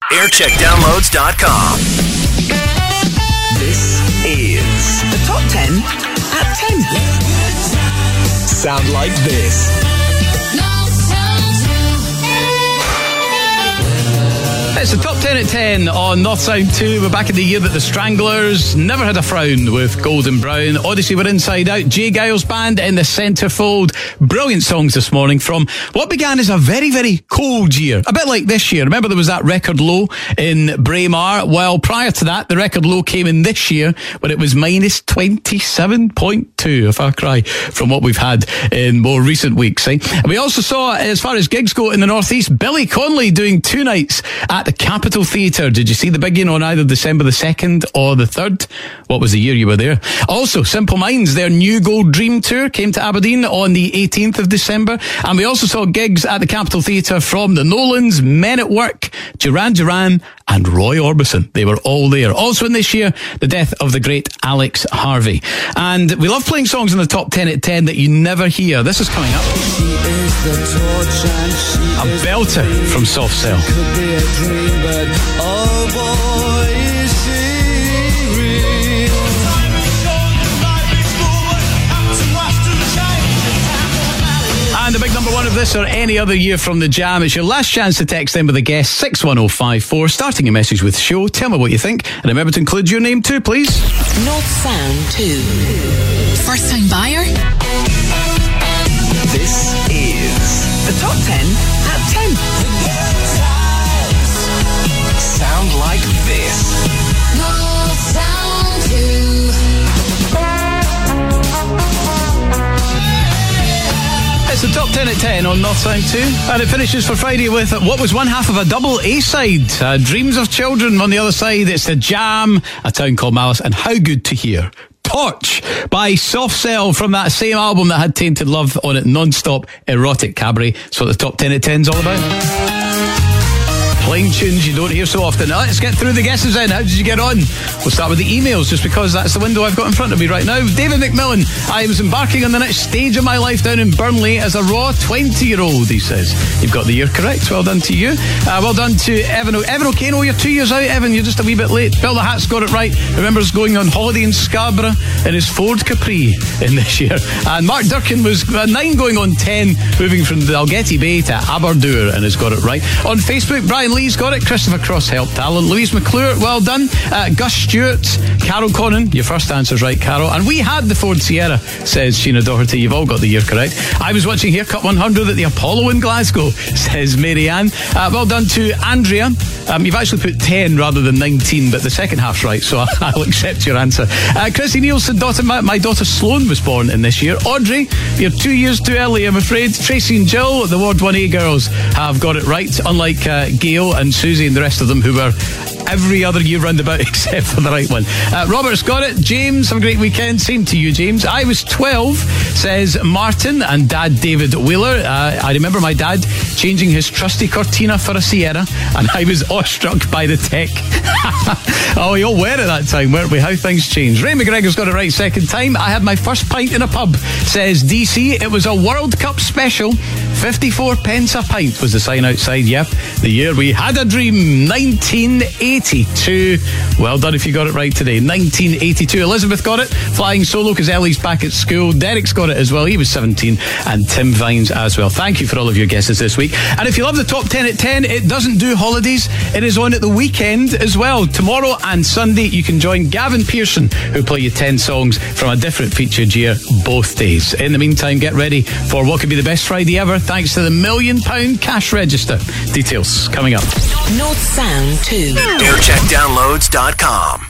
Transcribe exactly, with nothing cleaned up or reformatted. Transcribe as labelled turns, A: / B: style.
A: aircheck downloads dot com. This is
B: the top ten at ten.
A: Sound like this.
C: It's the top ten at ten on North Sound two. We're back in the year that the Stranglers never had a frown with Golden Brown. Odyssey were inside out. Jay Giles Band in the centrefold. Brilliant songs this morning from what began as a very, very cold year. A bit like this year. Remember there was that record low in Braemar? Well, prior to that, the record low came in this year when it was minus twenty-seven point two, if I cry, from what we've had in more recent weeks. Eh? And we also saw, as far as gigs go in the Northeast, Billy Connolly doing two nights at the Capitol Theatre. Did you see the big one on either December the second or the third? What was the year you were there? Also, Simple Minds, their New Gold Dream Tour came to Aberdeen on the eighteenth of December. And we also saw gigs at the Capitol Theatre from the Nolans, Men at Work, Duran Duran and Roy Orbison. They were all there. Also in this year, the death of the great Alex Harvey. And we love playing songs in the top ten at ten that you never hear. This is coming up.
D: She is the torch and she
C: a belter from Soft Cell.
D: Could be a dream, but oh boy, is she real.
C: And the big number one of this or any other year from the Jam. It's your last chance to text in with a guess, six one oh five four, starting your message with show. Tell me what you think, and remember to include your name too, please.
B: North Sound two. First time buyer?
A: This is
B: the top ten at ten.
A: Sound like this.
E: North Sound two.
C: It's the top ten at ten on North Sound two, and it finishes for Friday with what was one half of a double A-side. Uh, Dreams of Children on the other side. It's the Jam, A Town Called Malice, and How Good to Hear. Torch by Soft Cell from that same album that had Tainted Love on it, Non-Stop Erotic Cabaret. That's what the top ten at ten is all about. Playing tunes you don't hear so often. Now, let's get through the guesses then. How did you get on? We'll start with the emails, just because that's the window I've got in front of me right now. David McMillan, I was embarking on the next stage of my life down in Burnley as a raw twenty-year-old, he says. You've got the year correct. Well done to you. Uh, well done to Evan. O- Evan O'Kane. You're two years out, Evan. You're just a wee bit late. Bill the Hat's got it right. Remembers going on holiday in Scarborough in his Ford Capri in this year. And Mark Durkin was uh, nine going on ten, moving from Dalgety Bay to Aberdour, and has got it right. On Facebook, Brian Lee's got it. Christopher Cross helped Alan. Louise McClure, well done. Uh, Gus Stewart, Carol Conan, your first answer's right, Carol. And we had the Ford Sierra, says Sheena Doherty. You've all got the year correct. I was watching Haircut one hundred at the Apollo in Glasgow, says Mary Ann. Uh, well done to Andrea. Um, you've actually put ten rather than nineteen, but the second half's right, so I'll accept your answer. Uh, Chrissy Nielsen, daughter, my, my daughter Sloane was born in this year. Audrey, you're two years too early, I'm afraid. Tracy and Jill, the Ward one A girls, have got it right, unlike uh, Gail and Susie and the rest of them who were every other year roundabout except for the right one. Uh, Robert's got it. James, have a great weekend. Same to you, James. I was twelve, says Martin, and Dad David Wheeler. Uh, I remember my dad changing his trusty Cortina for a Sierra, and I was awestruck by the tech. Oh, we all were at that time, weren't we? How things change. Ray McGregor's got it right second time. I had my first pint in a pub, says D C. It was a World Cup special. fifty-four pence a pint was the sign outside. Yep, the year we had a dream. nineteen eighty-two. Well done if you got it right today. nineteen eighty-two. Elizabeth got it. Flying solo because Ellie's back at school. Derek's got it as well. He was seventeen. And Tim Vines as well. Thank you for all of your guesses this week. And if you love the top ten at ten, it doesn't do holidays. It is on at the weekend as well. Tomorrow and Sunday you can join Gavin Pearson, who play you ten songs from a different featured year both days. In the meantime, get ready for what could be the best Friday ever, thanks to the million pound cash register. Details coming up.
B: North Sound two.
A: aircheck downloads dot com.